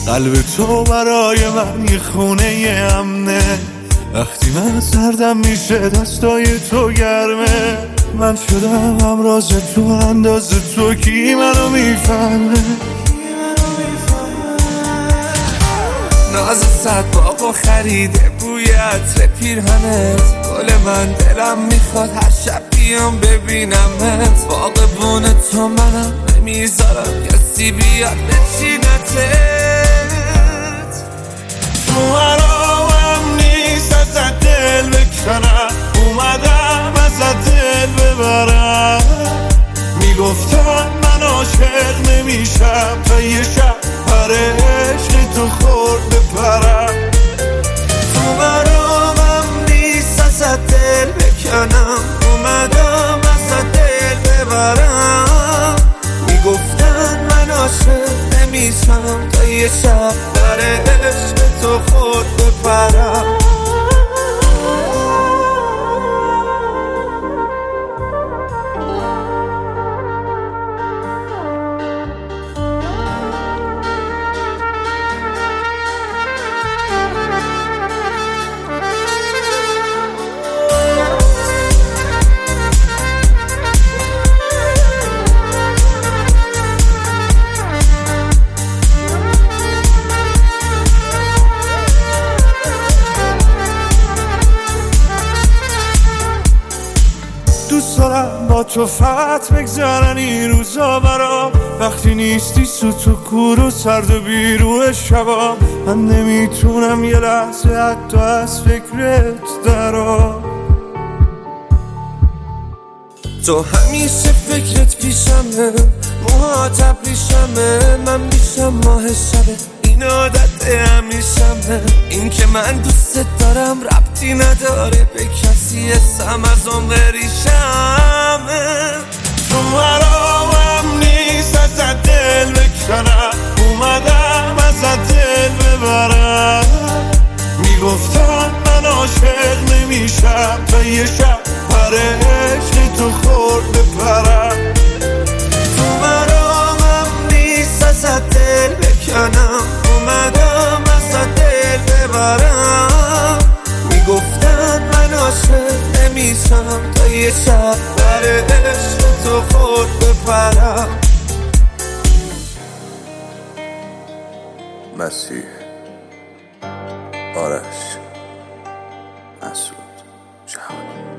قلب تو برای من یه خونه امنه، وقتی من سردم میشه دستای تو گرمه. من شدم همراز تو، انداز تو کی منو میفهمه؟ ناز صد باغو خریده، بوی عطر پیرهنت، گل من دلم میخواد هر شب بیام ببینمت. باغبون تو منم، نمیذارم کسی بیاد بچینتت. تو حرامم نیست ازت دل بکنم، اومدم ازت دل ببرم. میگفتم من عاشق نمیشم تا یه شب پر عشق تو خورد بپرم. تو حرامم نیست ازت دل بکنم، اومدم ازت دل ببرم. میگفتن من عاشق نمیشم تا یه شب پر عشق تو خورد بپرم. دوست دارم با تو فقط بگذرن این روزا برام، وقتی نیستی تو کور و سرد و بیروح شبام. من نمیتونم یه لحظه حتی از فکرت درام. تو همیشه فکرت پیشمه، موهات ابریشمه، من میشم ماه شبه، این عادت همیشمه. این که من دوست دارم ربطی نداره به کسی، اسم از اون بریشمه. تو حرامم نیست ازت دل بکنم، اومدم ازت دل ببرم. میگفتم من عاشق نمیشم تا یه شب پر عشق تو خورد بپرم. تو حرامم نیست ازت دل بکنم، اومدم ازت دل ببرم. میگفتن من عاشق نمیشم تا یه شب پر عشق تو خورد بپرم. مسیح، آرش، مسعود، جهانی.